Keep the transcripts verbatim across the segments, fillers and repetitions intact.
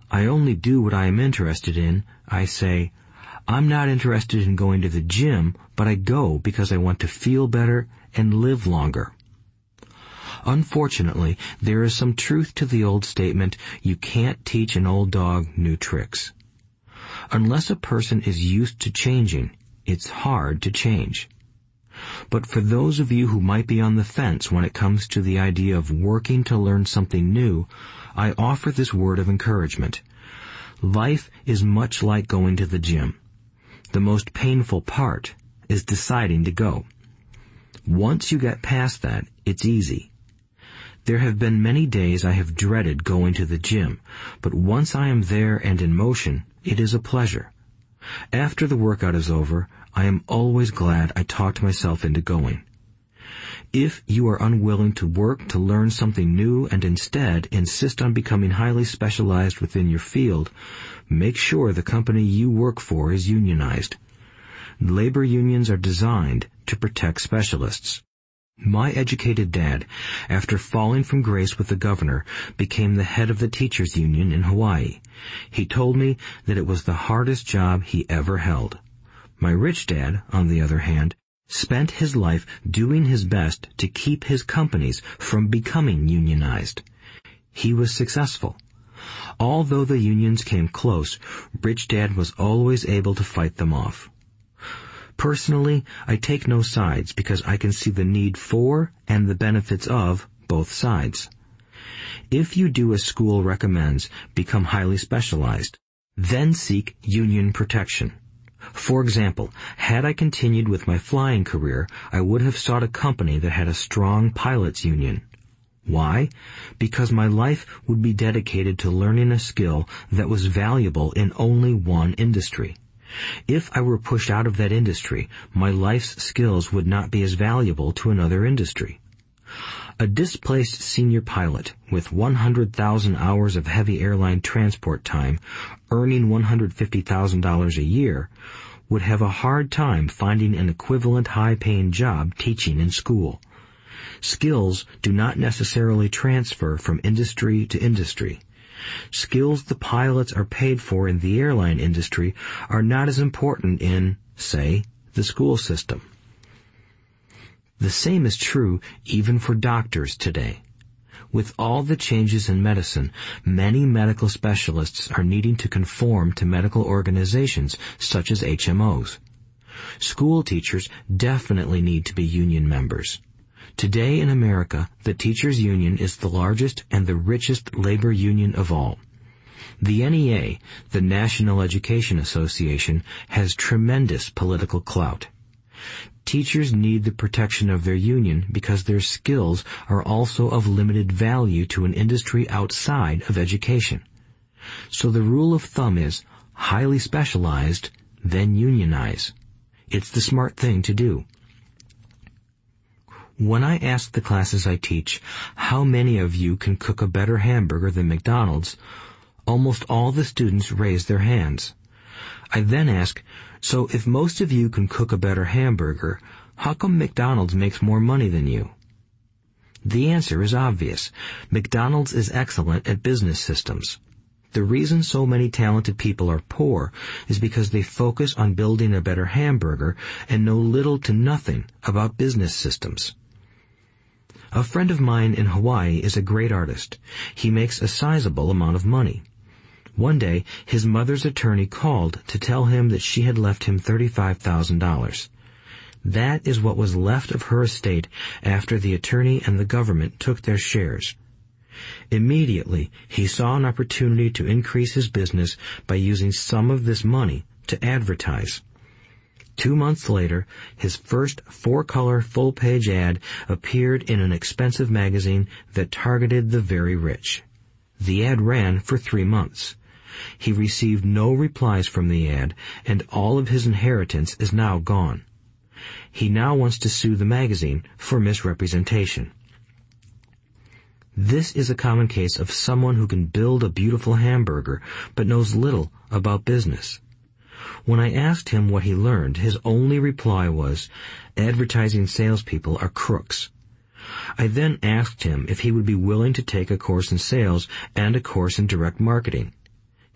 I only do what I am interested in, I say, I'm not interested in going to the gym, but I go because I want to feel better and live longer. Unfortunately, there is some truth to the old statement, you can't teach an old dog new tricks. Unless a person is used to changing, it's hard to change. But for those of you who might be on the fence when it comes to the idea of working to learn something new, I offer this word of encouragement. Life is much like going to the gym. The most painful part is deciding to go. Once you get past that, it's easy. There have been many days I have dreaded going to the gym, but once I am there and in motion, it is a pleasure. After the workout is over, I am always glad I talked myself into going. If you are unwilling to work to learn something new and instead insist on becoming highly specialized within your field, make sure the company you work for is unionized. Labor unions are designed to protect specialists. My educated dad, after falling from grace with the governor, became the head of the teachers' union in Hawaii. He told me that it was the hardest job he ever held. My rich dad, on the other hand, spent his life doing his best to keep his companies from becoming unionized. He was successful. Although the unions came close, Rich Dad was always able to fight them off. Personally, I take no sides because I can see the need for and the benefits of both sides. If you do as school recommends, become highly specialized, then seek union protection. For example, had I continued with my flying career, I would have sought a company that had a strong pilots union. Why? Because my life would be dedicated to learning a skill that was valuable in only one industry. If I were pushed out of that industry, my life's skills would not be as valuable to another industry. A displaced senior pilot with one hundred thousand hours of heavy airline transport time, earning one hundred fifty thousand dollars a year, would have a hard time finding an equivalent high-paying job teaching in school. Skills do not necessarily transfer from industry to industry. Skills the pilots are paid for in the airline industry are not as important in, say, the school system. The same is true even for doctors today. With all the changes in medicine, many medical specialists are needing to conform to medical organizations such as H M Os. School teachers definitely need to be union members. Today in America, the teachers' union is the largest and the richest labor union of all. The N E A, the National Education Association, has tremendous political clout. Teachers need the protection of their union because their skills are also of limited value to an industry outside of education. So the rule of thumb is, highly specialized, then unionize. It's the smart thing to do. When I ask the classes I teach, how many of you can cook a better hamburger than McDonald's, almost all the students raise their hands. I then ask, so if most of you can cook a better hamburger, how come McDonald's makes more money than you? The answer is obvious. McDonald's is excellent at business systems. The reason so many talented people are poor is because they focus on building a better hamburger and know little to nothing about business systems. A friend of mine in Hawaii is a great artist. He makes a sizable amount of money. One day, his mother's attorney called to tell him that she had left him thirty-five thousand dollars. That is what was left of her estate after the attorney and the government took their shares. Immediately, he saw an opportunity to increase his business by using some of this money to advertise. Two months later, his first four-color full-page ad appeared in an expensive magazine that targeted the very rich. The ad ran for three months. He received no replies from the ad, and all of his inheritance is now gone. He now wants to sue the magazine for misrepresentation. This is a common case of someone who can build a beautiful hamburger but knows little about business. When I asked him what he learned, his only reply was, advertising salespeople are crooks. I then asked him if he would be willing to take a course in sales and a course in direct marketing.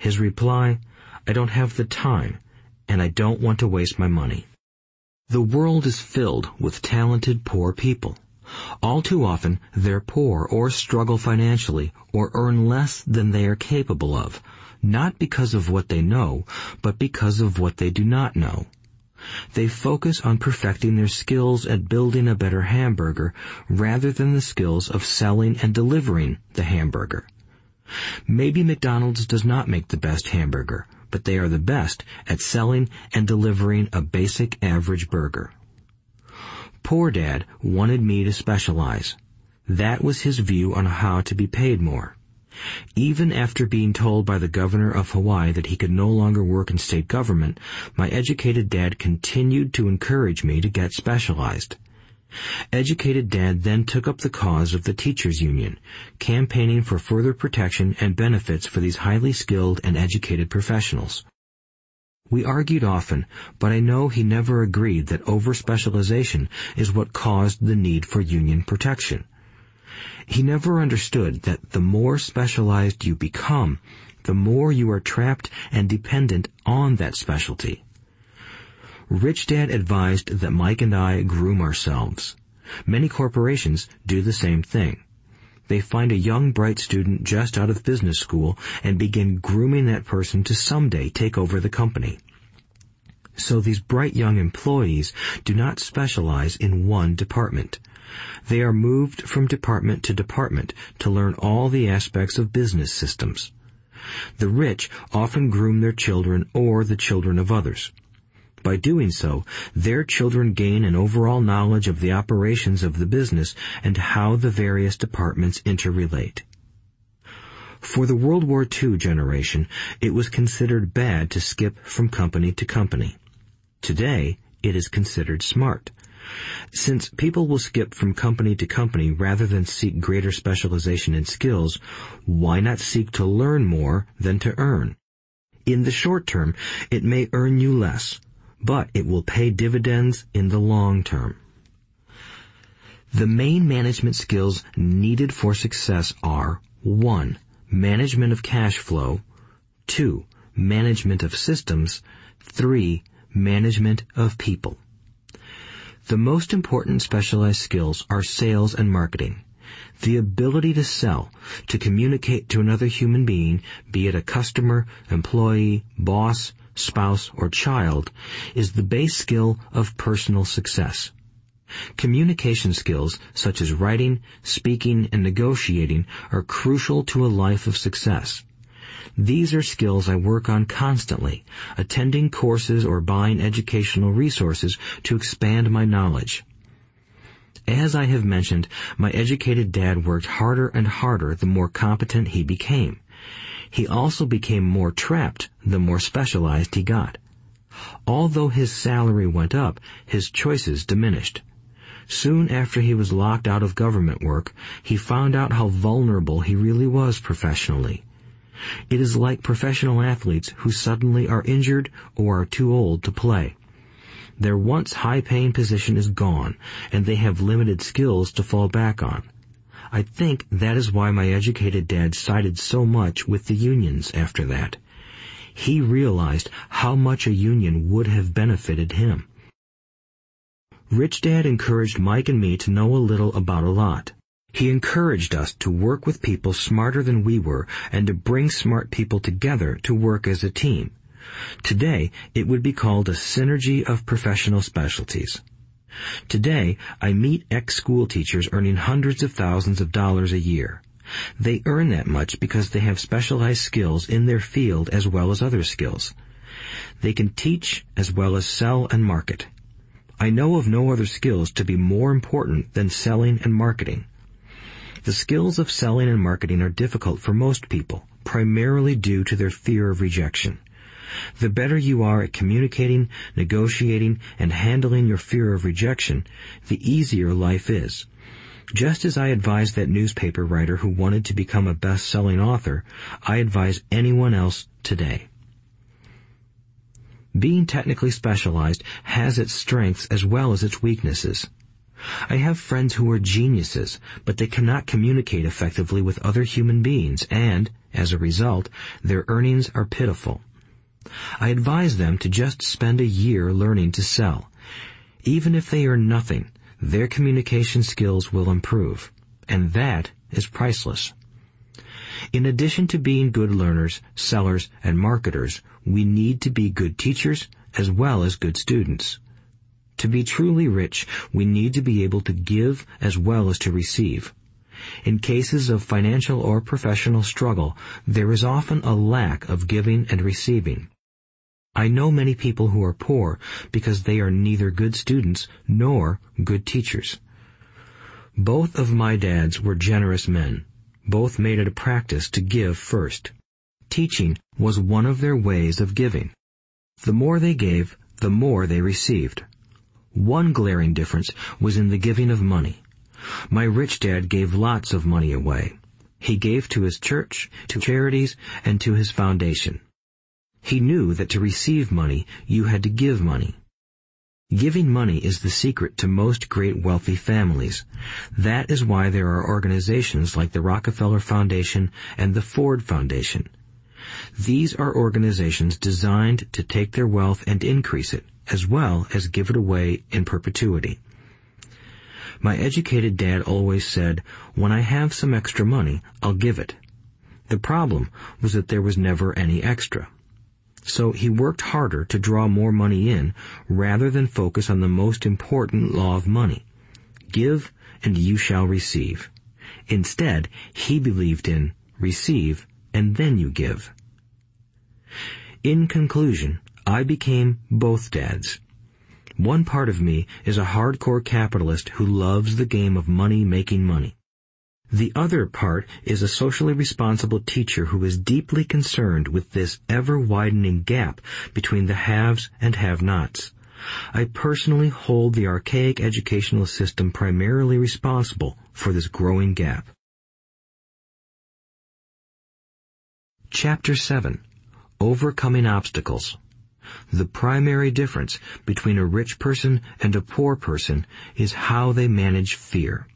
His reply, "I don't have the time, and I don't want to waste my money." The world is filled with talented poor people. All too often, they're poor or struggle financially or earn less than they are capable of, not because of what they know, but because of what they do not know. They focus on perfecting their skills at building a better hamburger rather than the skills of selling and delivering the hamburger. Maybe McDonald's does not make the best hamburger, but they are the best at selling and delivering a basic average burger. Poor Dad wanted me to specialize. That was his view on how to be paid more. Even after being told by the governor of Hawaii that he could no longer work in state government, my educated dad continued to encourage me to get specialized. Educated Dad then took up the cause of the teachers' union, campaigning for further protection and benefits for these highly skilled and educated professionals. We argued often, but I know he never agreed that over-specialization is what caused the need for union protection. He never understood that the more specialized you become, the more you are trapped and dependent on that specialty. Rich Dad advised that Mike and I groom ourselves. Many corporations do the same thing. They find a young, bright student just out of business school and begin grooming that person to someday take over the company. So these bright young employees do not specialize in one department. They are moved from department to department to learn all the aspects of business systems. The rich often groom their children or the children of others. By doing so, their children gain an overall knowledge of the operations of the business and how the various departments interrelate. For the World War Two generation, it was considered bad to skip from company to company. Today, it is considered smart. Since people will skip from company to company rather than seek greater specialization in skills, why not seek to learn more than to earn? In the short term, it may earn you less, but it will pay dividends in the long term. The main management skills needed for success are one. Management of cash flow, two. Management of systems, three. Management of people. The most important specialized skills are sales and marketing. The ability to sell, to communicate to another human being, be it a customer, employee, boss, spouse, or child, is the base skill of personal success. Communication skills such as writing, speaking, and negotiating are crucial to a life of success. These are skills I work on constantly, attending courses or buying educational resources to expand my knowledge. As I have mentioned, my educated dad worked harder and harder the more competent he became. He also became more trapped the more specialized he got. Although his salary went up, his choices diminished. Soon after he was locked out of government work, he found out how vulnerable he really was professionally. It is like professional athletes who suddenly are injured or are too old to play. Their once high-paying position is gone, and they have limited skills to fall back on. I think that is why my educated dad sided so much with the unions after that. He realized how much a union would have benefited him. Rich Dad encouraged Mike and me to know a little about a lot. He encouraged us to work with people smarter than we were and to bring smart people together to work as a team. Today, it would be called a synergy of professional specialties. Today, I meet ex-school teachers earning hundreds of thousands of dollars a year. They earn that much because they have specialized skills in their field as well as other skills. They can teach as well as sell and market. I know of no other skills to be more important than selling and marketing. The skills of selling and marketing are difficult for most people, primarily due to their fear of rejection. The better you are at communicating, negotiating, and handling your fear of rejection, the easier life is. Just as I advised that newspaper writer who wanted to become a best-selling author, I advise anyone else today. Being technically specialized has its strengths as well as its weaknesses. I have friends who are geniuses, but they cannot communicate effectively with other human beings, and, as a result, their earnings are pitiful. I advise them to just spend a year learning to sell. Even if they earn nothing, their communication skills will improve, and that is priceless. In addition to being good learners, sellers, and marketers, we need to be good teachers as well as good students. To be truly rich, we need to be able to give as well as to receive. In cases of financial or professional struggle, there is often a lack of giving and receiving. I know many people who are poor because they are neither good students nor good teachers. Both of my dads were generous men. Both made it a practice to give first. Teaching was one of their ways of giving. The more they gave, the more they received. One glaring difference was in the giving of money. My rich dad gave lots of money away. He gave to his church, to charities, and to his foundation. He knew that to receive money, you had to give money. Giving money is the secret to most great wealthy families. That is why there are organizations like the Rockefeller Foundation and the Ford Foundation. These are organizations designed to take their wealth and increase it, as well as give it away in perpetuity. My educated dad always said, "When I have some extra money, I'll give it." The problem was that there was never any extra. So he worked harder to draw more money in rather than focus on the most important law of money. Give and you shall receive. Instead, he believed in receive and then you give. In conclusion, I became both dads. One part of me is a hardcore capitalist who loves the game of money making money. The other part is a socially responsible teacher who is deeply concerned with this ever-widening gap between the haves and have-nots. I personally hold the archaic educational system primarily responsible for this growing gap. Chapter seven. Overcoming Obstacles. The primary difference between a rich person and a poor person is how they manage fear.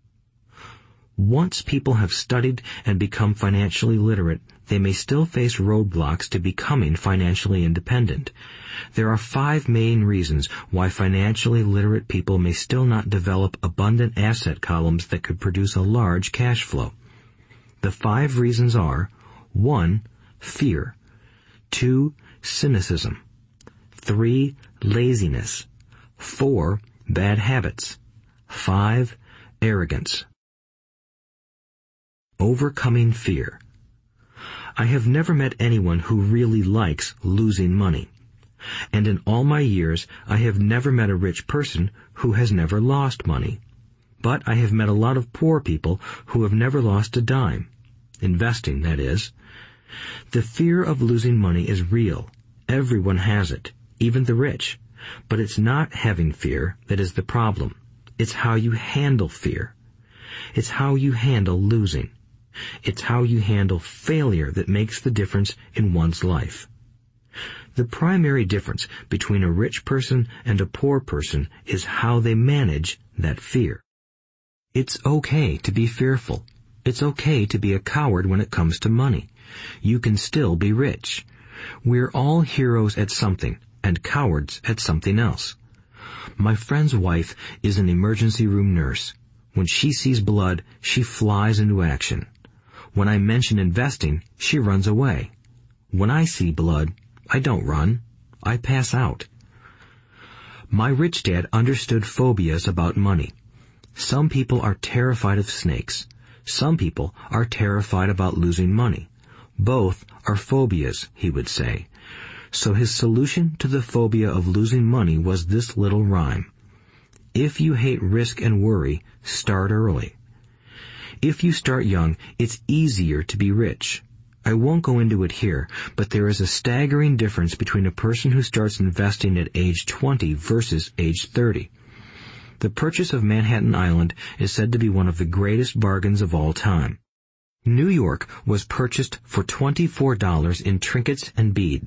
Once people have studied and become financially literate, they may still face roadblocks to becoming financially independent. There are five main reasons why financially literate people may still not develop abundant asset columns that could produce a large cash flow. The five reasons are: one, fear; two, cynicism; three, laziness; four, bad habits; five, arrogance. Overcoming fear. I have never met anyone who really likes losing money. And in all my years, I have never met a rich person who has never lost money. But I have met a lot of poor people who have never lost a dime. Investing, that is. The fear of losing money is real. Everyone has it, even the rich. But it's not having fear that is the problem. It's how you handle fear. It's how you handle losing. It's how you handle failure that makes the difference in one's life. The primary difference between a rich person and a poor person is how they manage that fear. It's okay to be fearful. It's okay to be a coward when it comes to money. You can still be rich. We're all heroes at something and cowards at something else. My friend's wife is an emergency room nurse. When she sees blood, she flies into action. When I mention investing, she runs away. When I see blood, I don't run. I pass out. My rich dad understood phobias about money. Some people are terrified of snakes. Some people are terrified about losing money. Both are phobias, he would say. So his solution to the phobia of losing money was this little rhyme: if you hate risk and worry, start early. If you start young, it's easier to be rich. I won't go into it here, but there is a staggering difference between a person who starts investing at age twenty versus age thirty. The purchase of Manhattan Island is said to be one of the greatest bargains of all time. New York was purchased for twenty-four dollars in trinkets and beads.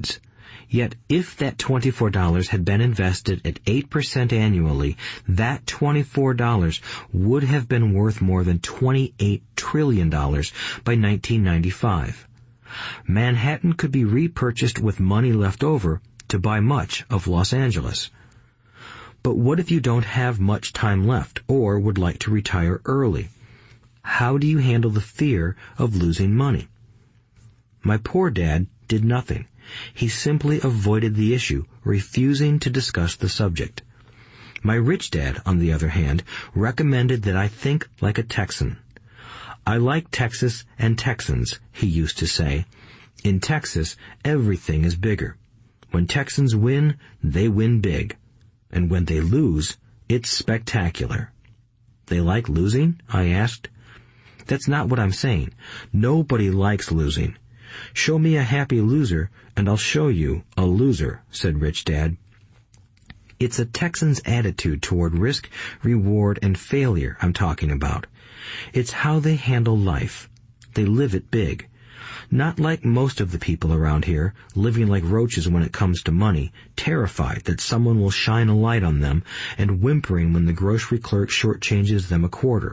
Yet if that twenty-four dollars had been invested at eight percent annually, that twenty-four dollars would have been worth more than twenty-eight trillion dollars by nineteen ninety-five. Manhattan could be repurchased with money left over to buy much of Los Angeles. But what if you don't have much time left or would like to retire early? How do you handle the fear of losing money? My poor dad did nothing. He simply avoided the issue, refusing to discuss the subject. My rich dad, on the other hand, recommended that I think like a Texan. I like Texas and Texans, he used to say. In Texas, everything is bigger. When Texans win, they win big. And when they lose, it's spectacular. They like losing? I asked. That's not what I'm saying. Nobody likes losing. Show me a happy loser, and I'll show you a loser, said Rich Dad. It's a Texan's attitude toward risk, reward, and failure I'm talking about. It's how they handle life. They live it big. Not like most of the people around here, living like roaches when it comes to money, terrified that someone will shine a light on them, and whimpering when the grocery clerk shortchanges them a quarter.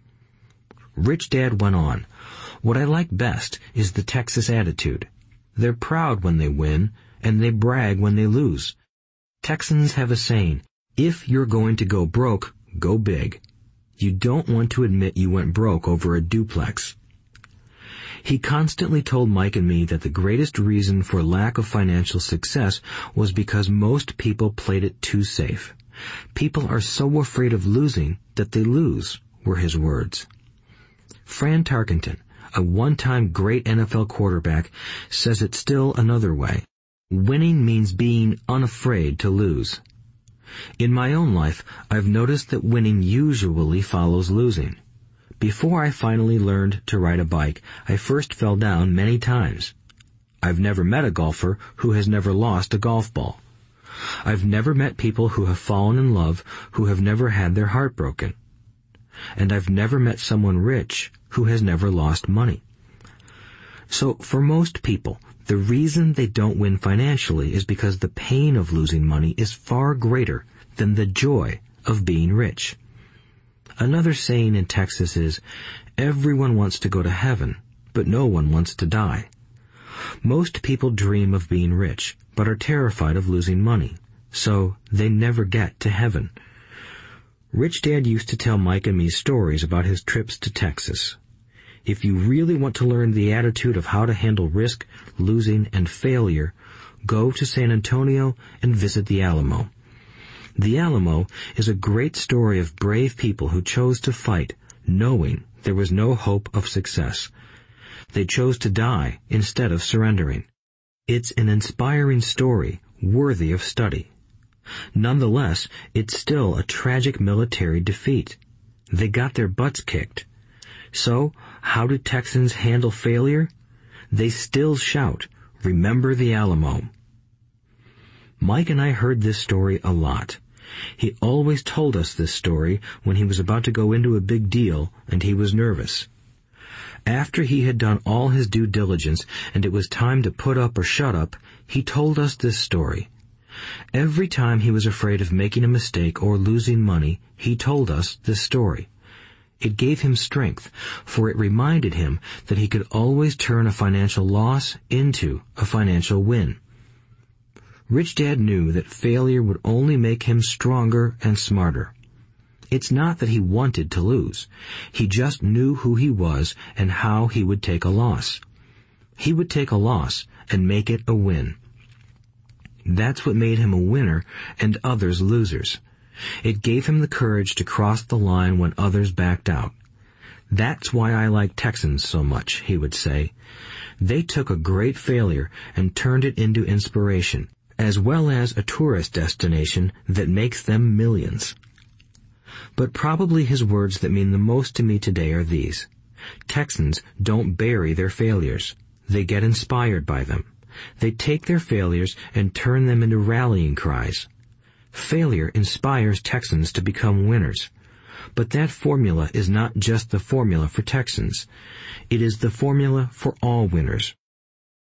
Rich Dad went on. What I like best is the Texas attitude. They're proud when they win, and they brag when they lose. Texans have a saying, if you're going to go broke, go big. You don't want to admit you went broke over a duplex. He constantly told Mike and me that the greatest reason for lack of financial success was because most people played it too safe. People are so afraid of losing that they lose, were his words. Fran Tarkenton, a one-time great N F L quarterback, says it still another way. Winning means being unafraid to lose. In my own life, I've noticed that winning usually follows losing. Before I finally learned to ride a bike, I first fell down many times. I've never met a golfer who has never lost a golf ball. I've never met people who have fallen in love who have never had their heart broken. And I've never met someone rich who has never lost money. So for most people, the reason they don't win financially is because the pain of losing money is far greater than the joy of being rich. Another saying in Texas is, everyone wants to go to heaven, but no one wants to die. Most people dream of being rich, but are terrified of losing money, so they never get to heaven. Rich Dad used to tell Mike and me stories about his trips to Texas. If you really want to learn the attitude of how to handle risk, losing, and failure, go to San Antonio and visit the Alamo. The Alamo is a great story of brave people who chose to fight, knowing there was no hope of success. They chose to die instead of surrendering. It's an inspiring story worthy of study. Nonetheless, it's still a tragic military defeat. They got their butts kicked. So, how do Texans handle failure? They still shout, "Remember the Alamo." Mike and I heard this story a lot. He always told us this story when he was about to go into a big deal and he was nervous. After he had done all his due diligence and it was time to put up or shut up, he told us this story. Every time he was afraid of making a mistake or losing money, he told us this story. It gave him strength, for it reminded him that he could always turn a financial loss into a financial win. Rich Dad knew that failure would only make him stronger and smarter. It's not that he wanted to lose. He just knew who he was and how he would take a loss. He would take a loss and make it a win. That's what made him a winner and others losers. It gave him the courage to cross the line when others backed out. That's why I like Texans so much, he would say. They took a great failure and turned it into inspiration, as well as a tourist destination that makes them millions. But probably his words that mean the most to me today are these. Texans don't bury their failures. They get inspired by them. They take their failures and turn them into rallying cries. Failure inspires Texans to become winners. But that formula is not just the formula for Texans. It is the formula for all winners.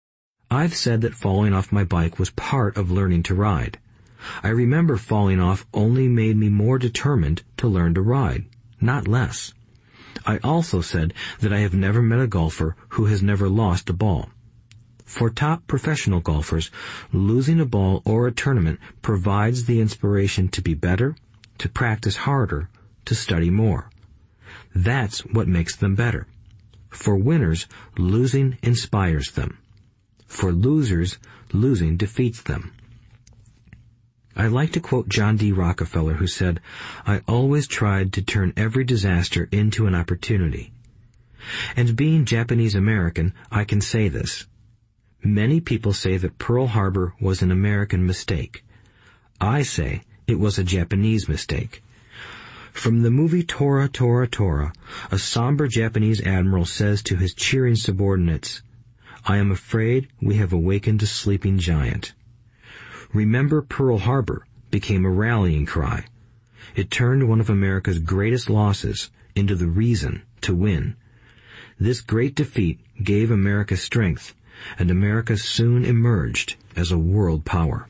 I've said that falling off my bike was part of learning to ride. I remember falling off only made me more determined to learn to ride, not less. I also said that I have never met a golfer who has never lost a ball. For top professional golfers, losing a ball or a tournament provides the inspiration to be better, to practice harder, to study more. That's what makes them better. For winners, losing inspires them. For losers, losing defeats them. I like to quote John D. Rockefeller, who said, "I always tried to turn every disaster into an opportunity." And being Japanese American, I can say this. Many people say that Pearl Harbor was an American mistake. I say it was a Japanese mistake. From the movie Tora, Tora, Tora, a somber Japanese admiral says to his cheering subordinates, "I am afraid we have awakened a sleeping giant." "Remember Pearl Harbor" became a rallying cry. It turned one of America's greatest losses into the reason to win. This great defeat gave America strength, and America soon emerged as a world power.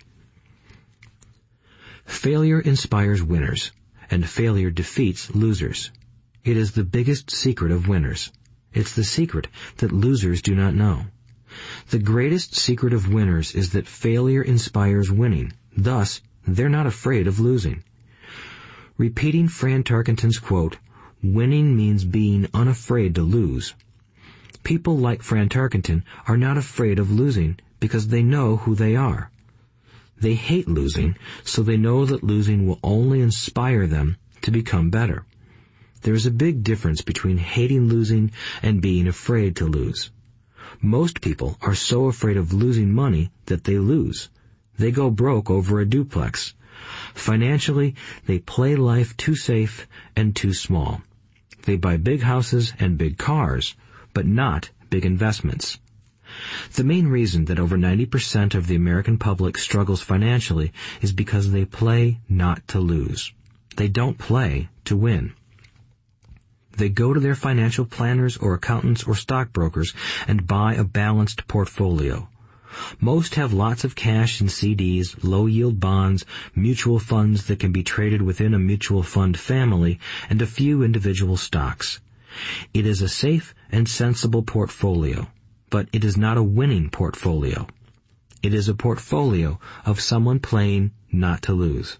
Failure inspires winners, and failure defeats losers. It is the biggest secret of winners. It's the secret that losers do not know. The greatest secret of winners is that failure inspires winning. Thus, they're not afraid of losing. Repeating Fran Tarkenton's quote, "Winning means being unafraid to lose." People like Fran Tarkenton are not afraid of losing because they know who they are. They hate losing, so they know that losing will only inspire them to become better. There is a big difference between hating losing and being afraid to lose. Most people are so afraid of losing money that they lose. They go broke over a duplex. Financially, they play life too safe and too small. They buy big houses and big cars, but not big investments. The main reason that over ninety percent of the American public struggles financially is because they play not to lose. They don't play to win. They go to their financial planners or accountants or stockbrokers and buy a balanced portfolio. Most have lots of cash in C Ds, low-yield bonds, mutual funds that can be traded within a mutual fund family, and a few individual stocks. It is a safe and sensible portfolio, but it is not a winning portfolio. It is a portfolio of someone playing not to lose.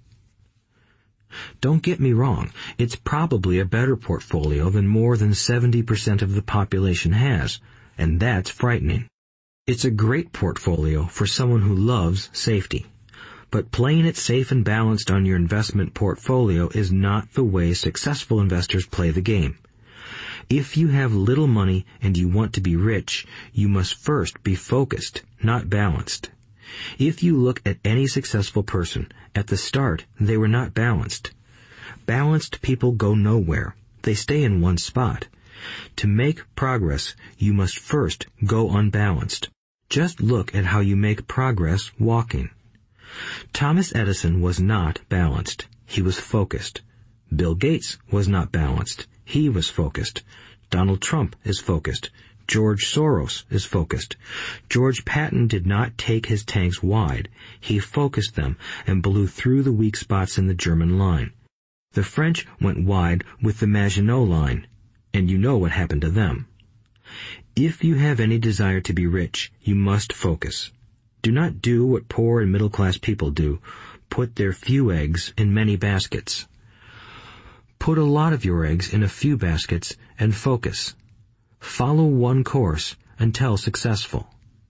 Don't get me wrong, it's probably a better portfolio than more than seventy percent of the population has, and that's frightening. It's a great portfolio for someone who loves safety. But playing it safe and balanced on your investment portfolio is not the way successful investors play the game. If you have little money and you want to be rich, you must first be focused, not balanced. If you look at any successful person, at the start they were not balanced. Balanced people go nowhere. They stay in one spot. To make progress, you must first go unbalanced. Just look at how you make progress walking. Thomas Edison was not balanced. He was focused. Bill Gates was not balanced. He was focused. Donald Trump is focused. George Soros is focused. George Patton did not take his tanks wide. He focused them and blew through the weak spots in the German line. The French went wide with the Maginot Line, and you know what happened to them. If you have any desire to be rich, you must focus. Do not do what poor and middle-class people do, put their few eggs in many baskets. Put a lot of your eggs in a few baskets and focus. Follow one course until successful.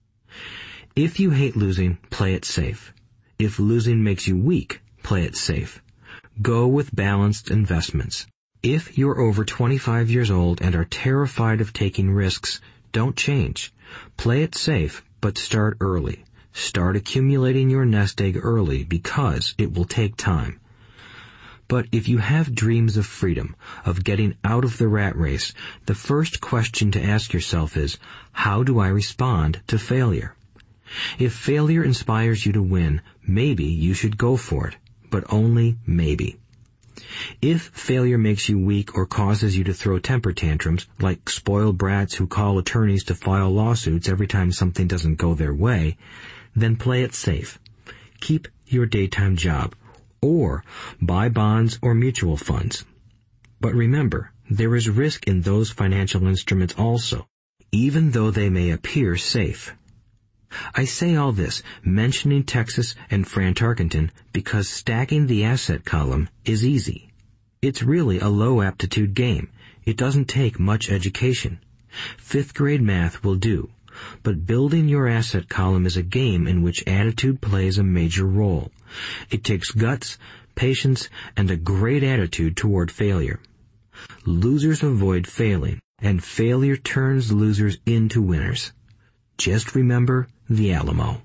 If you hate losing, play it safe. If losing makes you weak, play it safe. Go with balanced investments. If you're over twenty-five years old and are terrified of taking risks, don't change. Play it safe, but start early. Start accumulating your nest egg early because it will take time. But if you have dreams of freedom, of getting out of the rat race, the first question to ask yourself is, how do I respond to failure? If failure inspires you to win, maybe you should go for it, but only maybe. If failure makes you weak or causes you to throw temper tantrums, like spoiled brats who call attorneys to file lawsuits every time something doesn't go their way, then play it safe. Keep your daytime job, or buy bonds or mutual funds. But remember, there is risk in those financial instruments also, even though they may appear safe. I say all this, mentioning Texas and Fran Tarkenton, because stacking the asset column is easy. It's really a low-aptitude game. It doesn't take much education. Fifth-grade math will do. But building your asset column is a game in which attitude plays a major role. It takes guts, patience, and a great attitude toward failure. Losers avoid failing, and failure turns losers into winners. Just remember the Alamo.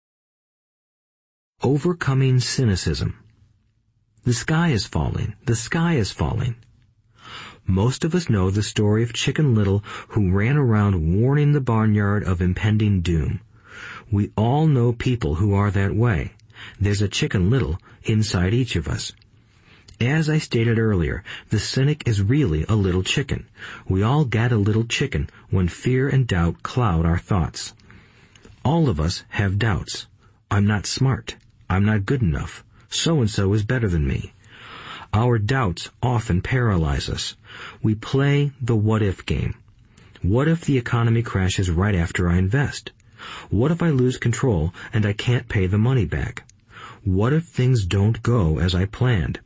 Overcoming cynicism. The sky is falling. The sky is falling. Most of us know the story of Chicken Little, who ran around warning the barnyard of impending doom. We all know people who are that way. There's a Chicken Little inside each of us. As I stated earlier, the cynic is really a little chicken. We all get a little chicken when fear and doubt cloud our thoughts. All of us have doubts. I'm not smart. I'm not good enough. So-and-so is better than me. Our doubts often paralyze us. We play the what-if game. What if the economy crashes right after I invest? What if I lose control and I can't pay the money back? What if things don't go as I planned?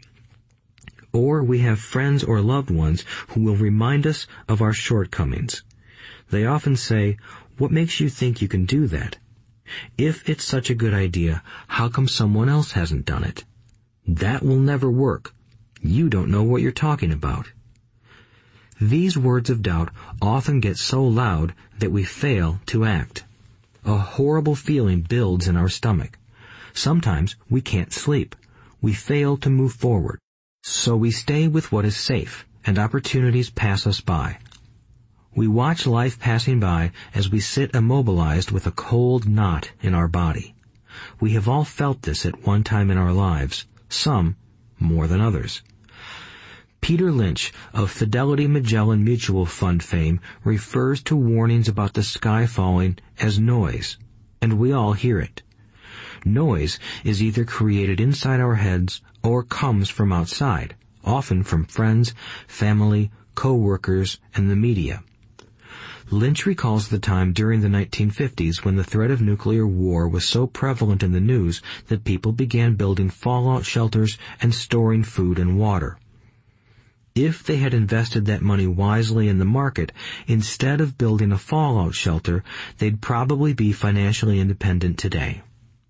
Or we have friends or loved ones who will remind us of our shortcomings. They often say, "What makes you think you can do that? If it's such a good idea, how come someone else hasn't done it? That will never work. You don't know what you're talking about." These words of doubt often get so loud that we fail to act. A horrible feeling builds in our stomach. Sometimes we can't sleep. We fail to move forward. So we stay with what is safe, and opportunities pass us by. We watch life passing by as we sit immobilized with a cold knot in our body. We have all felt this at one time in our lives, some more than others. Peter Lynch of Fidelity Magellan Mutual Fund fame refers to warnings about the sky falling as noise, and we all hear it. Noise is either created inside our heads or comes from outside, often from friends, family, co-workers, and the media. Lynch recalls the time during the nineteen fifties when the threat of nuclear war was so prevalent in the news that people began building fallout shelters and storing food and water. If they had invested that money wisely in the market, instead of building a fallout shelter, they'd probably be financially independent today.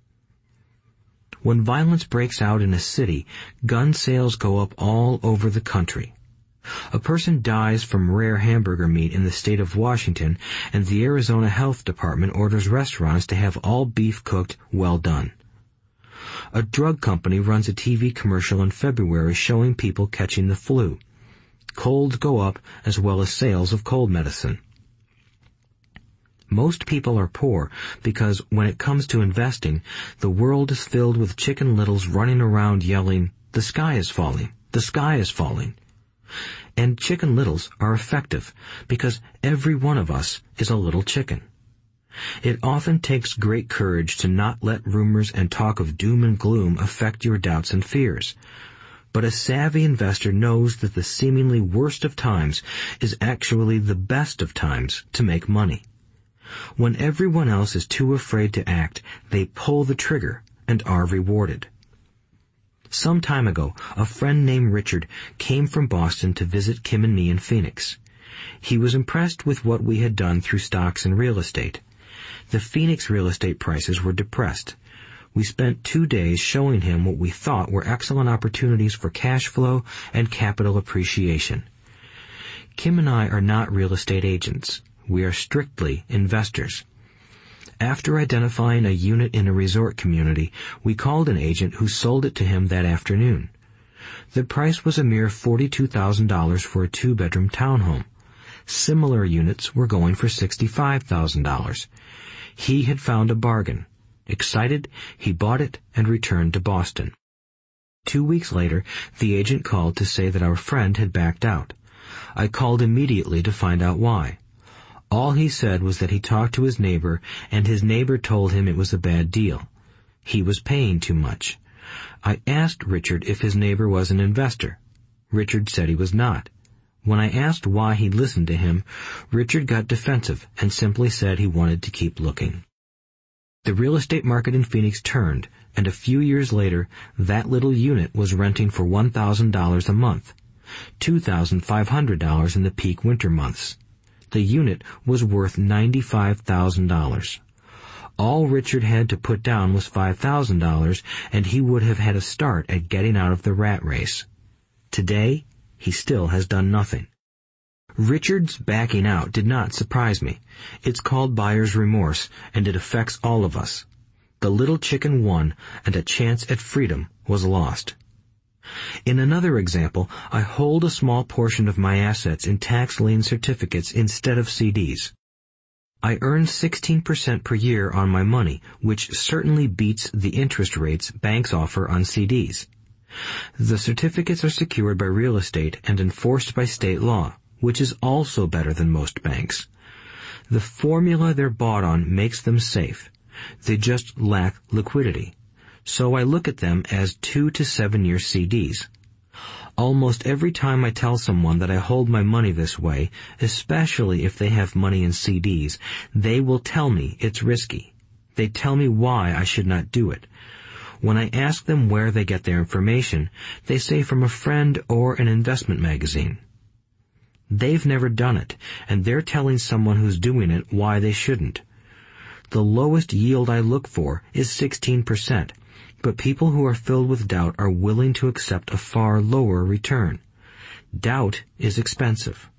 When violence breaks out in a city, gun sales go up all over the country. A person dies from rare hamburger meat in the state of Washington, and the Arizona Health Department orders restaurants to have all beef cooked well done. A drug company runs a T V commercial in February showing people catching the flu. Colds go up as well as sales of cold medicine. Most people are poor because when it comes to investing, the world is filled with Chicken Littles running around yelling, "The sky is falling, the sky is falling." And Chicken Littles are effective because every one of us is a little chicken. It often takes great courage to not let rumors and talk of doom and gloom affect your doubts and fears. But a savvy investor knows that the seemingly worst of times is actually the best of times to make money. When everyone else is too afraid to act, they pull the trigger and are rewarded. Some time ago, a friend named Richard came from Boston to visit Kim and me in Phoenix. He was impressed with what we had done through stocks and real estate. The Phoenix real estate prices were depressed. We spent two days showing him what we thought were excellent opportunities for cash flow and capital appreciation. Kim and I are not real estate agents. We are strictly investors. After identifying a unit in a resort community, we called an agent who sold it to him that afternoon. The price was a mere forty-two thousand dollars for a two-bedroom townhome. Similar units were going for sixty-five thousand dollars. He had found a bargain. Excited, he bought it and returned to Boston. Two weeks later, the agent called to say that our friend had backed out. I called immediately to find out why. All he said was that he talked to his neighbor, and his neighbor told him it was a bad deal. He was paying too much. I asked Richard if his neighbor was an investor. Richard said he was not. When I asked why he listened to him, Richard got defensive and simply said he wanted to keep looking. The real estate market in Phoenix turned, and a few years later, that little unit was renting for one thousand dollars a month, two thousand five hundred dollars in the peak winter months. The unit was worth ninety-five thousand dollars. All Richard had to put down was five thousand dollars, and he would have had a start at getting out of the rat race. Today, he still has done nothing. Richard's backing out did not surprise me. It's called buyer's remorse, and it affects all of us. The little chicken won, and a chance at freedom was lost. In another example, I hold a small portion of my assets in tax lien certificates instead of C Ds. I earn sixteen percent per year on my money, which certainly beats the interest rates banks offer on C Ds. The certificates are secured by real estate and enforced by state law, which is also better than most banks. The formula they're bought on makes them safe. They just lack liquidity. So I look at them as two to seven year C Ds. Almost every time I tell someone that I hold my money this way, especially if they have money in C Ds, they will tell me it's risky. They tell me why I should not do it. When I ask them where they get their information, they say from a friend or an investment magazine. They've never done it, and they're telling someone who's doing it why they shouldn't. The lowest yield I look for is sixteen percent, but people who are filled with doubt are willing to accept a far lower return. Doubt is expensive.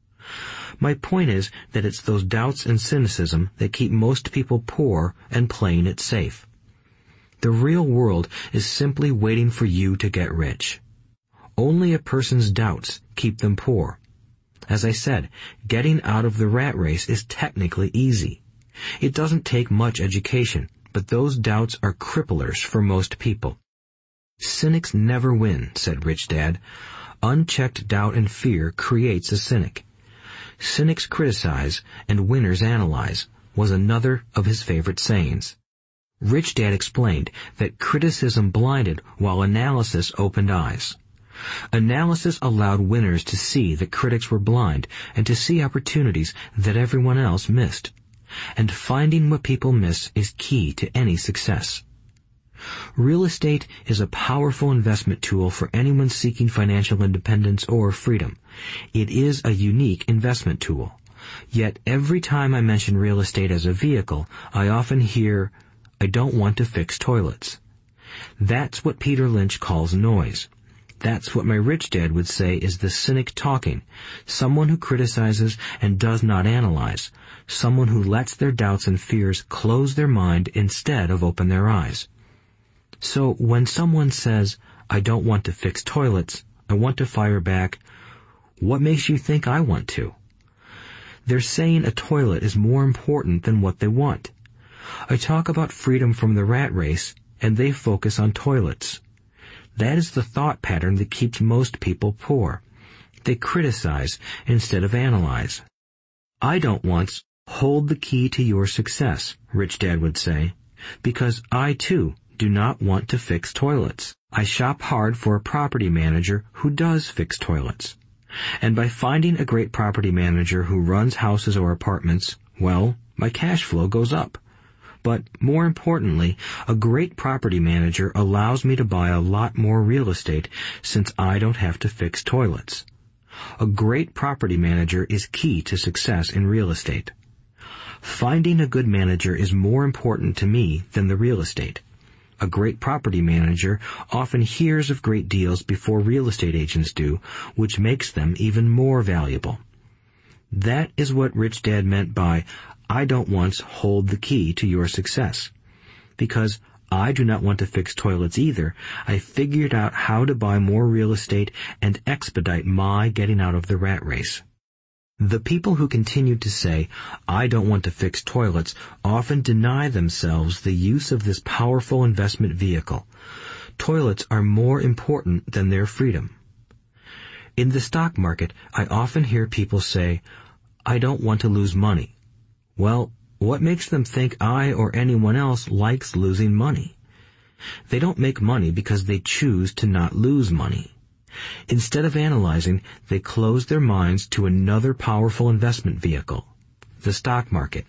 My point is that it's those doubts and cynicism that keep most people poor and playing it safe. The real world is simply waiting for you to get rich. Only a person's doubts keep them poor. As I said, getting out of the rat race is technically easy. It doesn't take much education, but those doubts are cripplers for most people. Cynics never win, said Rich Dad. Unchecked doubt and fear creates a cynic. Cynics criticize and winners analyze was another of his favorite sayings. Rich Dad explained that criticism blinded while analysis opened eyes. Analysis allowed winners to see that critics were blind and to see opportunities that everyone else missed. And finding what people miss is key to any success. Real estate is a powerful investment tool for anyone seeking financial independence or freedom. It is a unique investment tool. Yet every time I mention real estate as a vehicle, I often hear, "I don't want to fix toilets." That's what Peter Lynch calls noise. That's what my rich dad would say is the cynic talking, someone who criticizes and does not analyze, someone who lets their doubts and fears close their mind instead of open their eyes. So when someone says, "I don't want to fix toilets, I want to fire back," what makes you think I want to? They're saying a toilet is more important than what they want. I talk about freedom from the rat race, and they focus on toilets. That is the thought pattern that keeps most people poor. They criticize instead of analyze. I don't once hold the key to your success, Rich Dad would say, because I, too, do not want to fix toilets. I shop hard for a property manager who does fix toilets. And by finding a great property manager who runs houses or apartments, well, my cash flow goes up. But more importantly, a great property manager allows me to buy a lot more real estate since I don't have to fix toilets. A great property manager is key to success in real estate. Finding a good manager is more important to me than the real estate. A great property manager often hears of great deals before real estate agents do, which makes them even more valuable. That is what Rich Dad meant by, "I don't once hold the key to your success." Because I do not want to fix toilets either, I figured out how to buy more real estate and expedite my getting out of the rat race. The people who continue to say, "I don't want to fix toilets," often deny themselves the use of this powerful investment vehicle. Toilets are more important than their freedom. In the stock market, I often hear people say, "I don't want to lose money." Well, what makes them think I or anyone else likes losing money? They don't make money because they choose to not lose money. Instead of analyzing, they close their minds to another powerful investment vehicle, the stock market.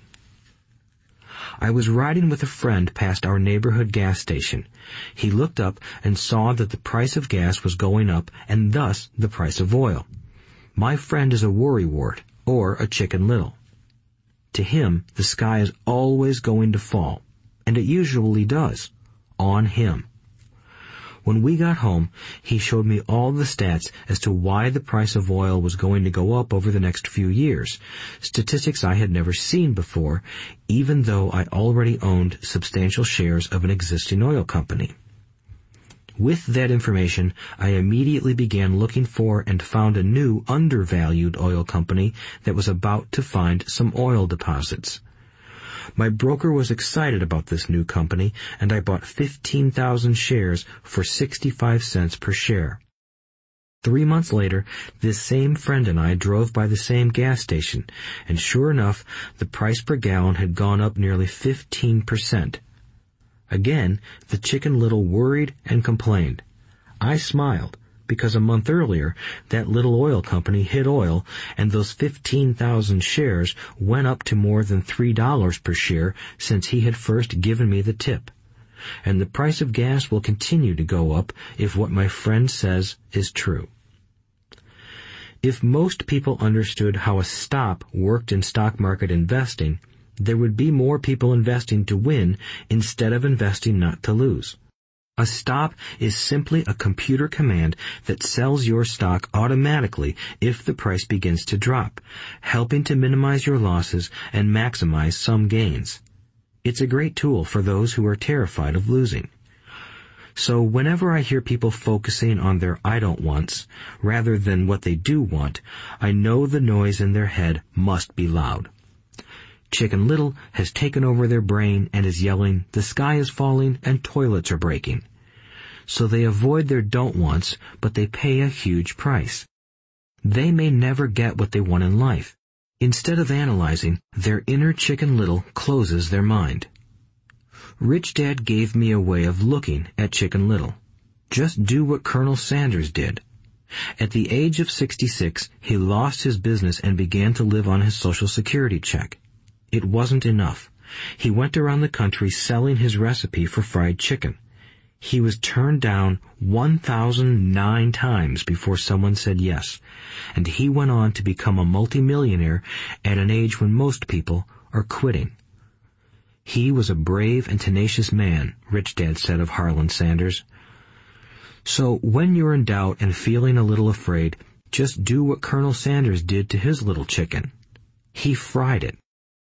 I was riding with a friend past our neighborhood gas station. He looked up and saw that the price of gas was going up and thus the price of oil. My friend is a worrywart, or a Chicken Little. To him, the sky is always going to fall, and it usually does, on him. When we got home, he showed me all the stats as to why the price of oil was going to go up over the next few years, statistics I had never seen before, even though I already owned substantial shares of an existing oil company. With that information, I immediately began looking for and found a new undervalued oil company that was about to find some oil deposits. My broker was excited about this new company, and I bought fifteen thousand shares for sixty-five cents per share. Three months later, this same friend and I drove by the same gas station, and sure enough, the price per gallon had gone up nearly fifteen percent. Again, the Chicken Little worried and complained. I smiled, because a month earlier, that little oil company hit oil, and those fifteen thousand shares went up to more than three dollars per share since he had first given me the tip. And the price of gas will continue to go up if what my friend says is true. If most people understood how a stop worked in stock market investing, there would be more people investing to win instead of investing not to lose. A stop is simply a computer command that sells your stock automatically if the price begins to drop, helping to minimize your losses and maximize some gains. It's a great tool for those who are terrified of losing. So whenever I hear people focusing on their I don't wants rather than what they do want, I know the noise in their head must be loud. Chicken Little has taken over their brain and is yelling, "The sky is falling and toilets are breaking." So they avoid their don't wants, but they pay a huge price. They may never get what they want in life. Instead of analyzing, their inner Chicken Little closes their mind. Rich Dad gave me a way of looking at Chicken Little. Just do what Colonel Sanders did. At the age of sixty-six, he lost his business and began to live on his Social Security check. It wasn't enough. He went around the country selling his recipe for fried chicken. He was turned down one thousand nine times before someone said yes, and he went on to become a multimillionaire at an age when most people are quitting. He was a brave and tenacious man, Rich Dad said of Harlan Sanders. So when you're in doubt and feeling a little afraid, just do what Colonel Sanders did to his little chicken. He fried it.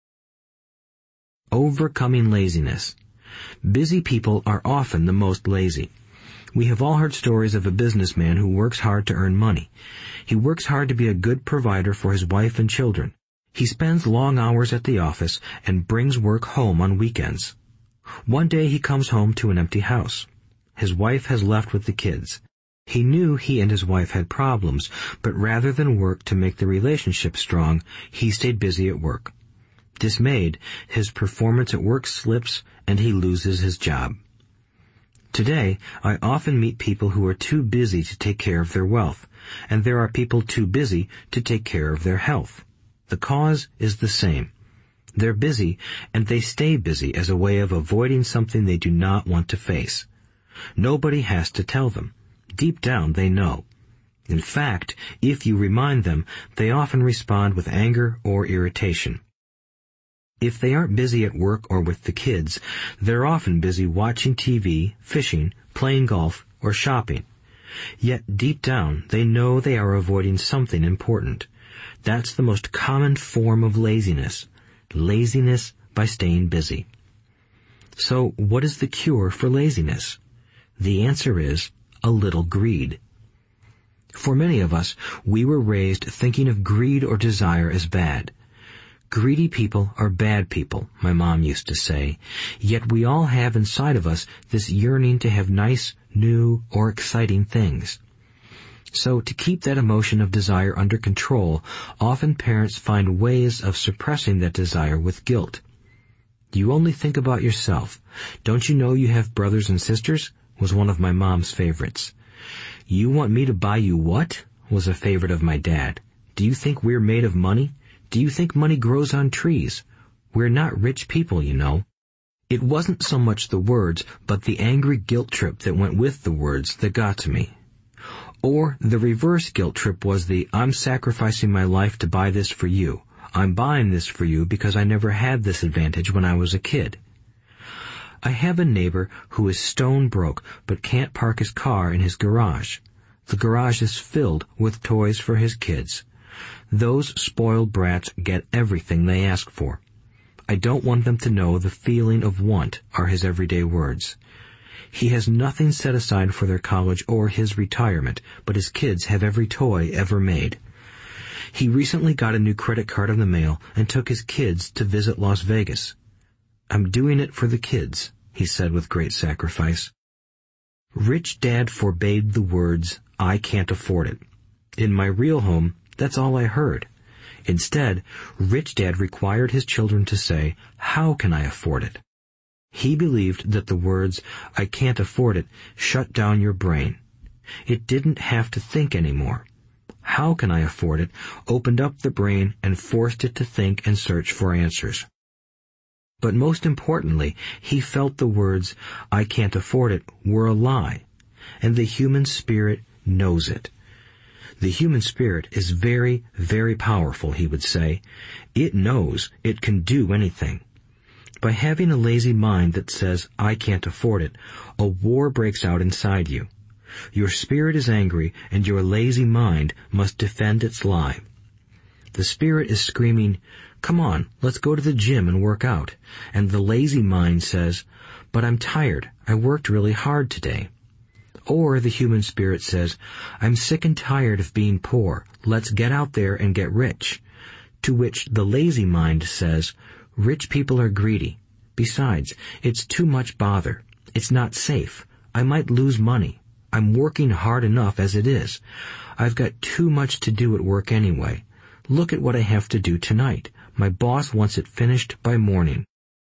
Overcoming laziness. Busy people are often the most lazy. We have all heard stories of a businessman who works hard to earn money. He works hard to be a good provider for his wife and children. He spends long hours at the office and brings work home on weekends. One day he comes home to an empty house. His wife has left with the kids. He knew he and his wife had problems, but rather than work to make the relationship strong, he stayed busy at work. Dismayed, his performance at work slips and he loses his job. Today, I often meet people who are too busy to take care of their wealth, and there are people too busy to take care of their health. The cause is the same. They're busy, and they stay busy as a way of avoiding something they do not want to face. Nobody has to tell them. Deep down, they know. In fact, if you remind them, they often respond with anger or irritation. If they aren't busy at work or with the kids, they're often busy watching T V, fishing, playing golf, or shopping. Yet deep down, they know they are avoiding something important. That's the most common form of laziness. Laziness by staying busy. So what is the cure for laziness? The answer is a little greed. For many of us, we were raised thinking of greed or desire as bad. Greedy people are bad people, my mom used to say, yet we all have inside of us this yearning to have nice, new, or exciting things. So to keep that emotion of desire under control, often parents find ways of suppressing that desire with guilt. You only think about yourself. Don't you know you have brothers and sisters? Was one of my mom's favorites. You want me to buy you what? Was a favorite of my dad. Do you think we're made of money? Do you think money grows on trees? We're not rich people, you know. It wasn't so much the words, but the angry guilt trip that went with the words that got to me. Or the reverse guilt trip was the, I'm sacrificing my life to buy this for you. I'm buying this for you because I never had this advantage when I was a kid. I have a neighbor who is stone broke but can't park his car in his garage. The garage is filled with toys for his kids. Those spoiled brats get everything they ask for. I don't want them to know the feeling of want are his everyday words. He has nothing set aside for their college or his retirement, but his kids have every toy ever made. He recently got a new credit card in the mail and took his kids to visit Las Vegas. I'm doing it for the kids, he said with great sacrifice. Rich Dad forbade the words, I can't afford it. In my real home, that's all I heard. Instead, Rich Dad required his children to say, how can I afford it? He believed that the words, I can't afford it, shut down your brain. It didn't have to think anymore. How can I afford it opened up the brain and forced it to think and search for answers. But most importantly, he felt the words, I can't afford it, were a lie, and the human spirit knows it. The human spirit is very, very powerful, he would say. It knows it can do anything. By having a lazy mind that says, I can't afford it, a war breaks out inside you. Your spirit is angry, and your lazy mind must defend its lie. The spirit is screaming, come on, let's go to the gym and work out. And the lazy mind says, but I'm tired, I worked really hard today. Or the human spirit says, I'm sick and tired of being poor, let's get out there and get rich. To which the lazy mind says, rich people are greedy. Besides, it's too much bother. It's not safe. I might lose money. I'm working hard enough as it is. I've got too much to do at work anyway. Look at what I have to do tonight. My boss wants it finished by morning.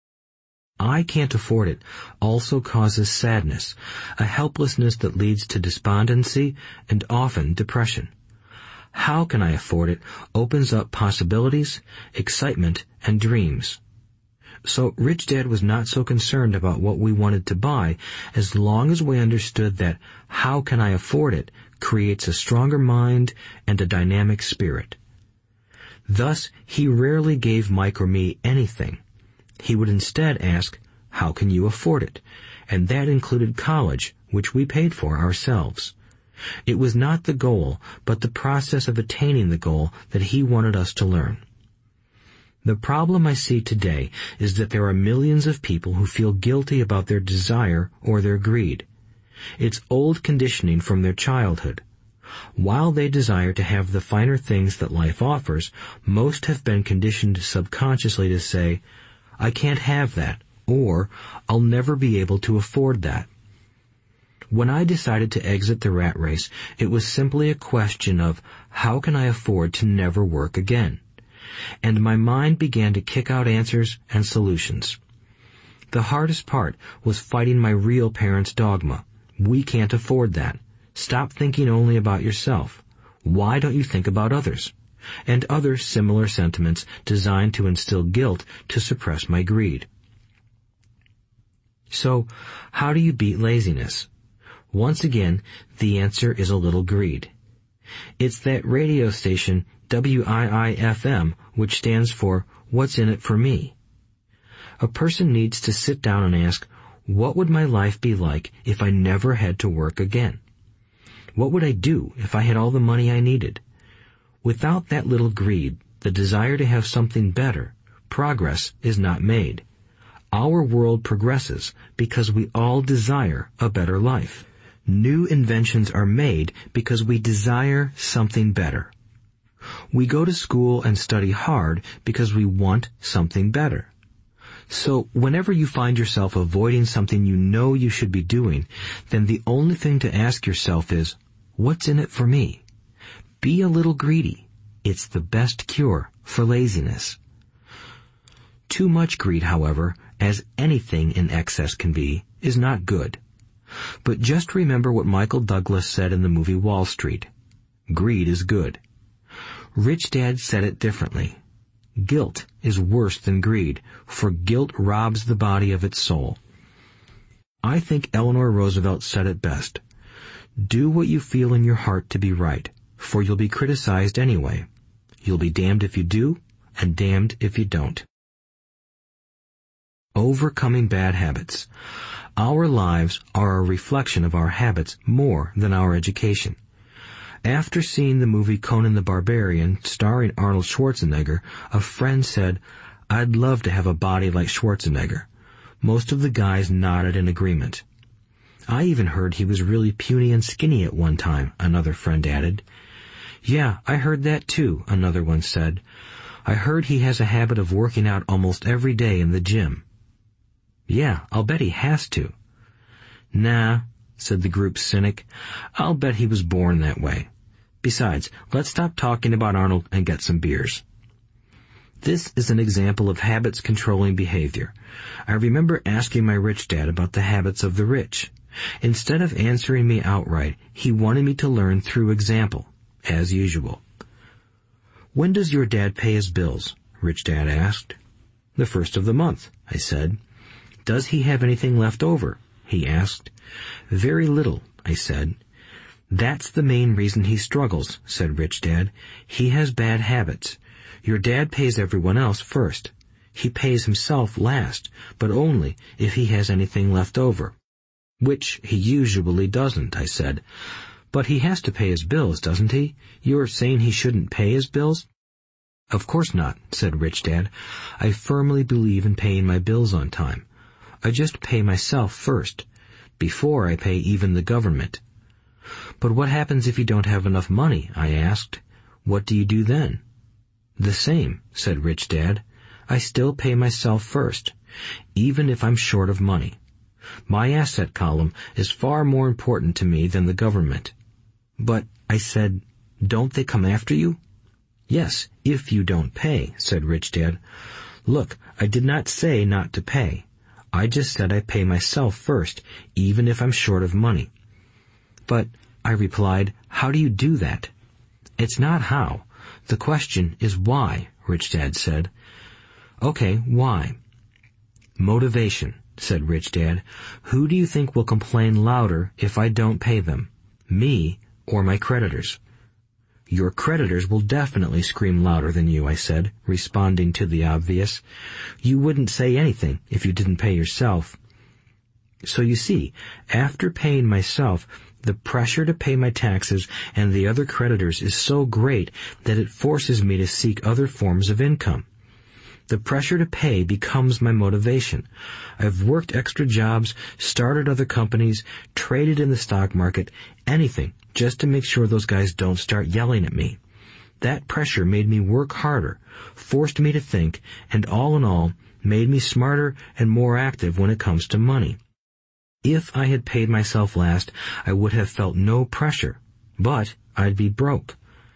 I can't afford it also causes sadness, a helplessness that leads to despondency and often depression. How can I afford it opens up possibilities, excitement, and dreams. So Rich Dad was not so concerned about what we wanted to buy as long as we understood that how can I afford it creates a stronger mind and a dynamic spirit. Thus, he rarely gave Mike or me anything. He would instead ask, how can you afford it? And that included college, which we paid for ourselves. It was not the goal, but the process of attaining the goal that he wanted us to learn. The problem I see today is that there are millions of people who feel guilty about their desire or their greed. It's old conditioning from their childhood. While they desire to have the finer things that life offers, most have been conditioned subconsciously to say, I can't have that, or I'll never be able to afford that. When I decided to exit the rat race, it was simply a question of how can I afford to never work again? And my mind began to kick out answers and solutions. The hardest part was fighting my real parents' dogma. We can't afford that. Stop thinking only about yourself. Why don't you think about others? And other similar sentiments designed to instill guilt to suppress my greed. So, how do you beat laziness? Once again, the answer is a little greed. It's that radio station W I I F M, which stands for What's in it for me? A person needs to sit down and ask, what would my life be like if I never had to work again? What would I do if I had all the money I needed? Without that little greed, the desire to have something better, progress is not made. Our world progresses because we all desire a better life. New inventions are made because we desire something better. We go to school and study hard because we want something better. So whenever you find yourself avoiding something you know you should be doing, then the only thing to ask yourself is, what's in it for me? Be a little greedy. It's the best cure for laziness. Too much greed, however, as anything in excess can be, is not good. But just remember what Michael Douglas said in the movie Wall Street. Greed is good. Rich Dad said it differently. Guilt is worse than greed, for guilt robs the body of its soul. I think Eleanor Roosevelt said it best. Do what you feel in your heart to be right, for you'll be criticized anyway. You'll be damned if you do, and damned if you don't. Overcoming bad habits. Our lives are a reflection of our habits more than our education. After seeing the movie Conan the Barbarian, starring Arnold Schwarzenegger, a friend said, "I'd love to have a body like Schwarzenegger." Most of the guys nodded in agreement. "I even heard he was really puny and skinny at one time," another friend added. "Yeah, I heard that too," another one said. "I heard he has a habit of working out almost every day in the gym." "Yeah, I'll bet he has to." "Nah," said the group's cynic. "I'll bet he was born that way. Besides, let's stop talking about Arnold and get some beers." This is an example of habits controlling behavior. I remember asking my rich dad about the habits of the rich. Instead of answering me outright, he wanted me to learn through example, as usual. "When does your dad pay his bills?" Rich Dad asked. "The first of the month," I said. "Does he have anything left over?" he asked. "Very little," I said. "That's the main reason he struggles," said Rich Dad. "He has bad habits. Your dad pays everyone else first. He pays himself last, but only if he has anything left over." "Which he usually doesn't," I said. "But he has to pay his bills, doesn't he? You're saying he shouldn't pay his bills?" "Of course not," said Rich Dad. "I firmly believe in paying my bills on time. I just pay myself first, before I pay even the government." "But what happens if you don't have enough money?" I asked. "What do you do then?" "The same," said Rich Dad. "I still pay myself first, even if I'm short of money. My asset column is far more important to me than the government." "But," I said, "don't they come after you?" "Yes, if you don't pay," said Rich Dad. "Look, I did not say not to pay. I just said I pay myself first, even if I'm short of money." "But," I replied, "how do you do that?" "It's not how. The question is why," Rich Dad said. "Okay, why?" "Motivation," said Rich Dad. "Who do you think will complain louder if I don't pay them? Me or my creditors?" "Your creditors will definitely scream louder than you," I said, responding to the obvious. "You wouldn't say anything if you didn't pay yourself." So you see, after paying myself, the pressure to pay my taxes and the other creditors is so great that it forces me to seek other forms of income. The pressure to pay becomes my motivation. I've worked extra jobs, started other companies, traded in the stock market, anything, just to make sure those guys don't start yelling at me. That pressure made me work harder, forced me to think, and all in all, made me smarter and more active when it comes to money. If I had paid myself last, I would have felt no pressure, but I'd be broke.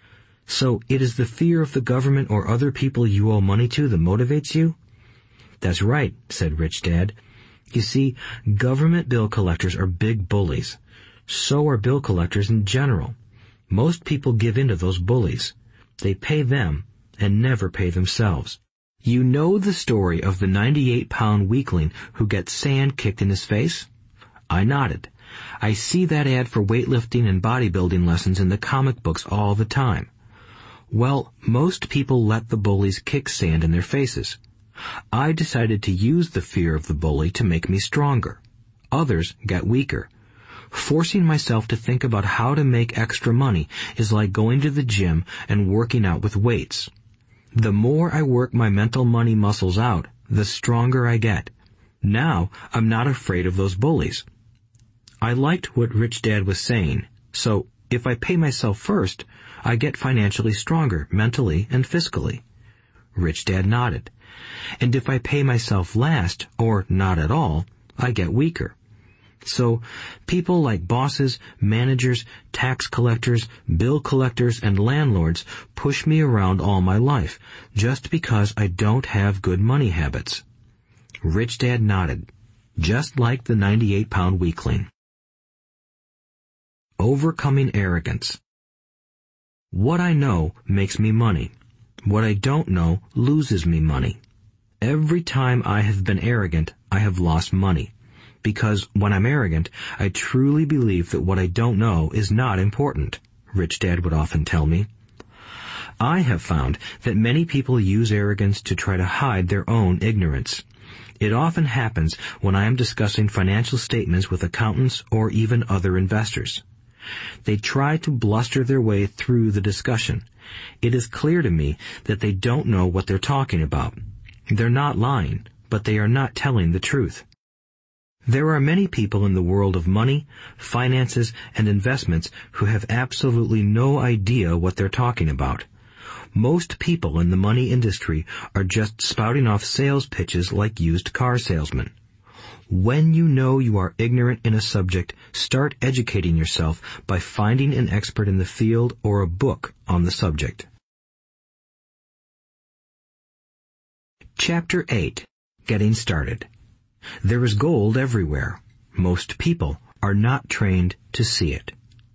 So it is the fear of the government or other people you owe money to that motivates you? That's right, said Rich Dad. You see, government bill collectors are big bullies. So are bill collectors in general. Most people give in to those bullies. They pay them and never pay themselves. You know the story of the ninety-eight pound weakling who gets sand kicked in his face? I nodded. I see that ad for weightlifting and bodybuilding lessons in the comic books all the time. Well, most people let the bullies kick sand in their faces. I decided to use the fear of the bully to make me stronger. Others got weaker. Forcing myself to think about how to make extra money is like going to the gym and working out with weights. The more I work my mental money muscles out, the stronger I get. Now I'm not afraid of those bullies. I liked what Rich Dad was saying, so If I pay myself first, I get financially stronger mentally and fiscally. Rich Dad nodded. And if I pay myself last, or not at all, I get weaker. So, people like bosses, managers, tax collectors, bill collectors, and landlords push me around all my life, just because I don't have good money habits. Rich Dad nodded, just like the ninety-eight pound weakling. Overcoming arrogance. What I know makes me money. What I don't know loses me money. Every time I have been arrogant, I have lost money. Because when I'm arrogant, I truly believe that what I don't know is not important, Rich Dad would often tell me. I have found that many people use arrogance to try to hide their own ignorance. It often happens when I am discussing financial statements with accountants or even other investors. They try to bluster their way through the discussion. It is clear to me that they don't know what they're talking about. They're not lying, but they are not telling the truth. There are many people in the world of money, finances, and investments who have absolutely no idea what they're talking about. Most people in the money industry are just spouting off sales pitches like used car salesmen. When you know you are ignorant in a subject, start educating yourself by finding an expert in the field or a book on the subject. Chapter eight. Getting Started. There is gold everywhere. Most people are not trained to see it.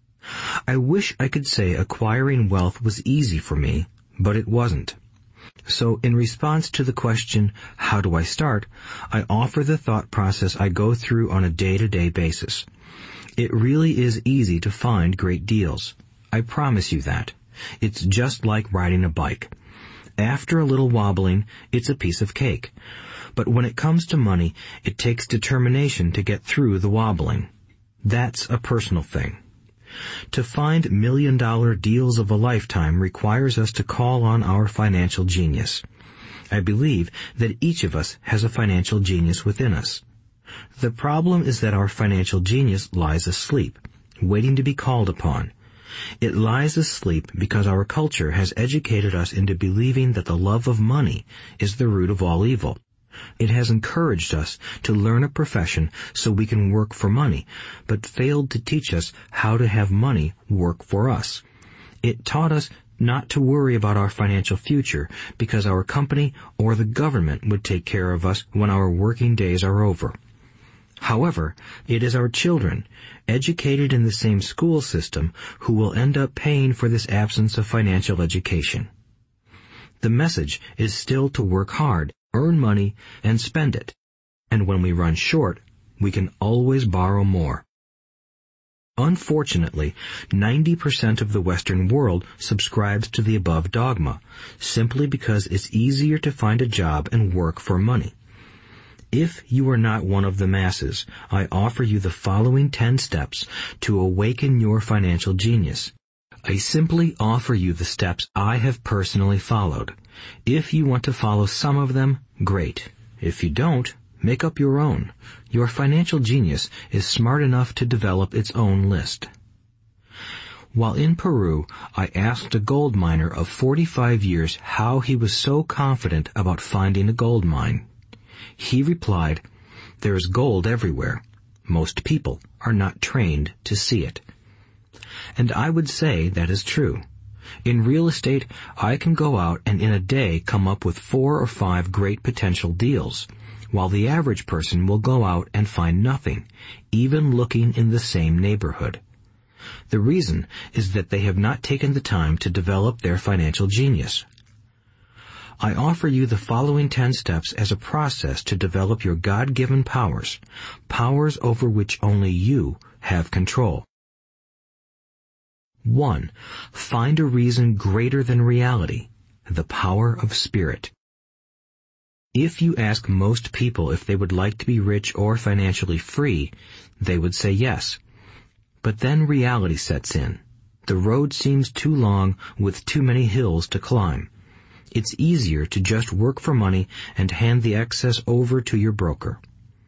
I wish I could say acquiring wealth was easy for me, but it wasn't. So in response to the question, how do I start, I offer the thought process I go through on a day-to-day basis. It really is easy to find great deals. I promise you that. It's just like riding a bike. After a little wobbling, it's a piece of cake. But when it comes to money, it takes determination to get through the wobbling. That's a personal thing. To find million-dollar deals of a lifetime requires us to call on our financial genius. I believe that each of us has a financial genius within us. The problem is that our financial genius lies asleep, waiting to be called upon. It lies asleep because our culture has educated us into believing that the love of money is the root of all evil. It has encouraged us to learn a profession so we can work for money, but failed to teach us how to have money work for us. It taught us not to worry about our financial future because our company or the government would take care of us when our working days are over. However, it is our children, educated in the same school system, who will end up paying for this absence of financial education. The message is still to work hard, earn money, and spend it. And when we run short, we can always borrow more. Unfortunately, ninety percent of the Western world subscribes to the above dogma, simply because it's easier to find a job and work for money. If you are not one of the masses, I offer you the following ten steps to awaken your financial genius. I simply offer you the steps I have personally followed. If you want to follow some of them, great. If you don't, make up your own. Your financial genius is smart enough to develop its own list. While in Peru, I asked a gold miner of forty-five years how he was so confident about finding a gold mine. He replied, "There is gold everywhere. Most people are not trained to see it." And I would say that is true. In real estate, I can go out and in a day come up with four or five great potential deals, while the average person will go out and find nothing, even looking in the same neighborhood. The reason is that they have not taken the time to develop their financial genius. I offer you the following ten steps as a process to develop your God-given powers, powers over which only you have control. One, find a reason greater than reality, the power of spirit. If you ask most people if they would like to be rich or financially free, they would say yes. But then reality sets in. The road seems too long with too many hills to climb. It's easier to just work for money and hand the excess over to your broker.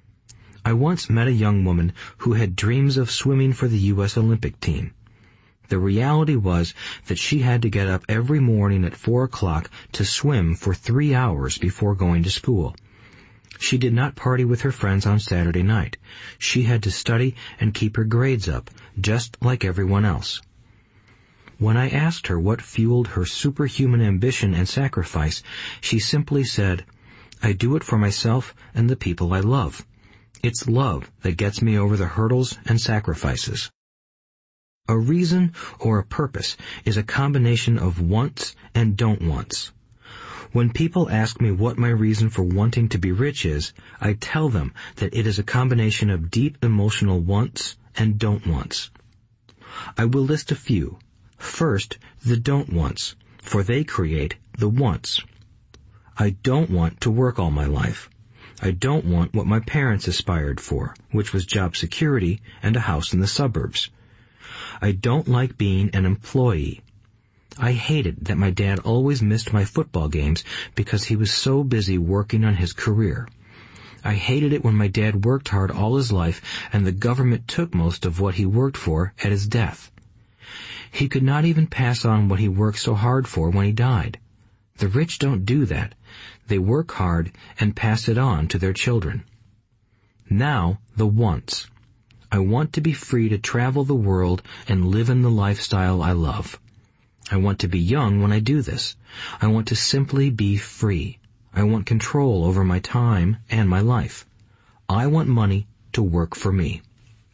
I once met a young woman who had dreams of swimming for the U S Olympic team. The reality was that she had to get up every morning at four o'clock to swim for three hours before going to school. She did not party with her friends on Saturday night. She had to study and keep her grades up, just like everyone else. When I asked her what fueled her superhuman ambition and sacrifice, she simply said, "I do it for myself and the people I love. It's love that gets me over the hurdles and sacrifices." A reason or a purpose is a combination of wants and don't wants. When people ask me what my reason for wanting to be rich is, I tell them that it is a combination of deep emotional wants and don't wants. I will list a few. First, the don't wants, for they create the wants. I don't want to work all my life. I don't want what my parents aspired for, which was job security and a house in the suburbs. I don't like being an employee. I hated that my dad always missed my football games because he was so busy working on his career. I hated it when my dad worked hard all his life and the government took most of what he worked for at his death. He could not even pass on what he worked so hard for when he died. The rich don't do that. They work hard and pass it on to their children. Now, the wants. I want to be free to travel the world and live in the lifestyle I love. I want to be young when I do this. I want to simply be free. I want control over my time and my life. I want money to work for me.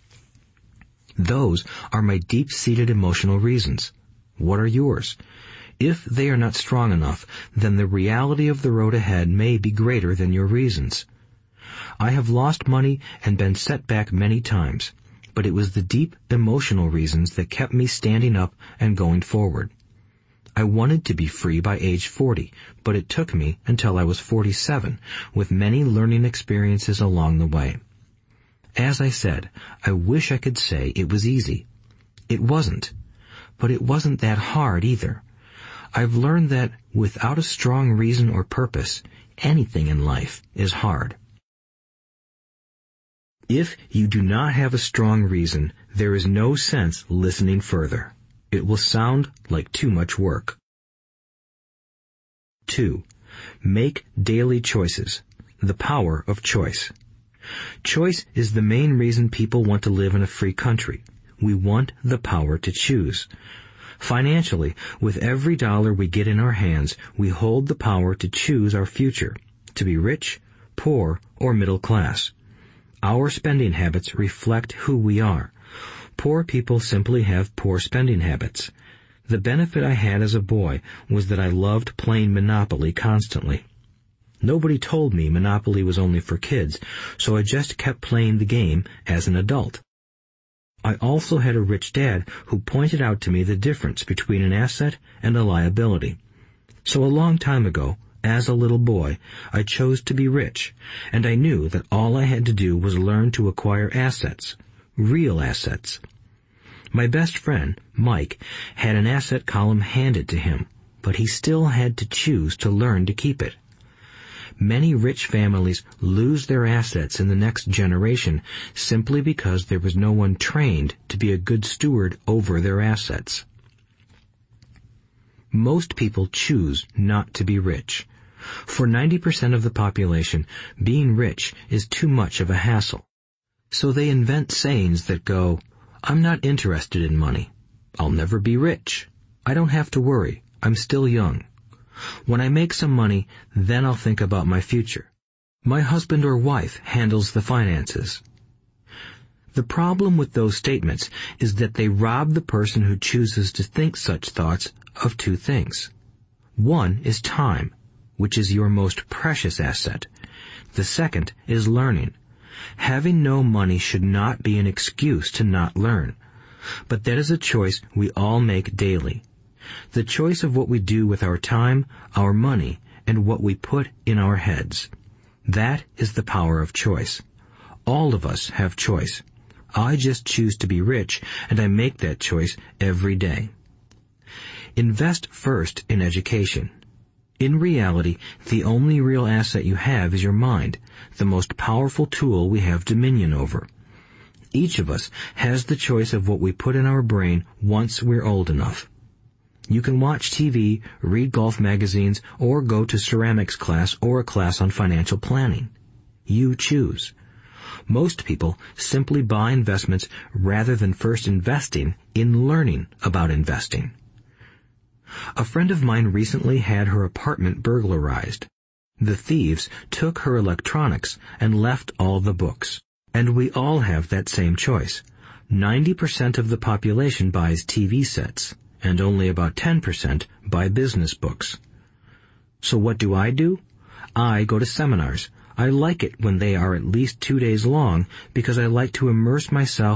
Those are my deep-seated emotional reasons. What are yours? If they are not strong enough, then the reality of the road ahead may be greater than your reasons. I have lost money and been set back many times, but it was the deep emotional reasons that kept me standing up and going forward. I wanted to be free by age forty, but it took me until I was forty-seven, with many learning experiences along the way. As I said, I wish I could say it was easy. It wasn't, but it wasn't that hard either. I've learned that without a strong reason or purpose, anything in life is hard. If you do not have a strong reason, there is no sense listening further. It will sound like too much work. Two. Make daily choices. The power of choice. Choice is the main reason people want to live in a free country. We want the power to choose. Financially, with every dollar we get in our hands, we hold the power to choose our future, to be rich, poor, or middle class. Our spending habits reflect who we are. Poor people simply have poor spending habits. The benefit I had as a boy was that I loved playing Monopoly constantly. Nobody told me Monopoly was only for kids, so I just kept playing the game as an adult. I also had a rich dad who pointed out to me the difference between an asset and a liability. So a long time ago, as a little boy, I chose to be rich, and I knew that all I had to do was learn to acquire assets. Real assets. My best friend, Mike, had an asset column handed to him, but he still had to choose to learn to keep it. Many rich families lose their assets in the next generation simply because there was no one trained to be a good steward over their assets. Most people choose not to be rich. For ninety percent of the population, being rich is too much of a hassle. So they invent sayings that go, "I'm not interested in money. I'll never be rich. I don't have to worry. I'm still young. When I make some money, then I'll think about my future. My husband or wife handles the finances." The problem with those statements is that they rob the person who chooses to think such thoughts of two things. One is time, which is your most precious asset. The second is learning. Having no money should not be an excuse to not learn, but that is a choice we all make daily. The choice of what we do with our time, our money, and what we put in our heads. That is the power of choice. All of us have choice. I just choose to be rich, and I make that choice every day. Invest first in education. In reality, the only real asset you have is your mind, the most powerful tool we have dominion over. Each of us has the choice of what we put in our brain once we're old enough. You can watch T V, read golf magazines, or go to ceramics class or a class on financial planning. You choose. Most people simply buy investments rather than first investing in learning about investing. A friend of mine recently had her apartment burglarized. The thieves took her electronics and left all the books. And we all have that same choice. ninety percent of the population buys T V sets, and only about ten percent buy business books. So what do I do? I go to seminars. I like it when they are at least two days long because I like to immerse myself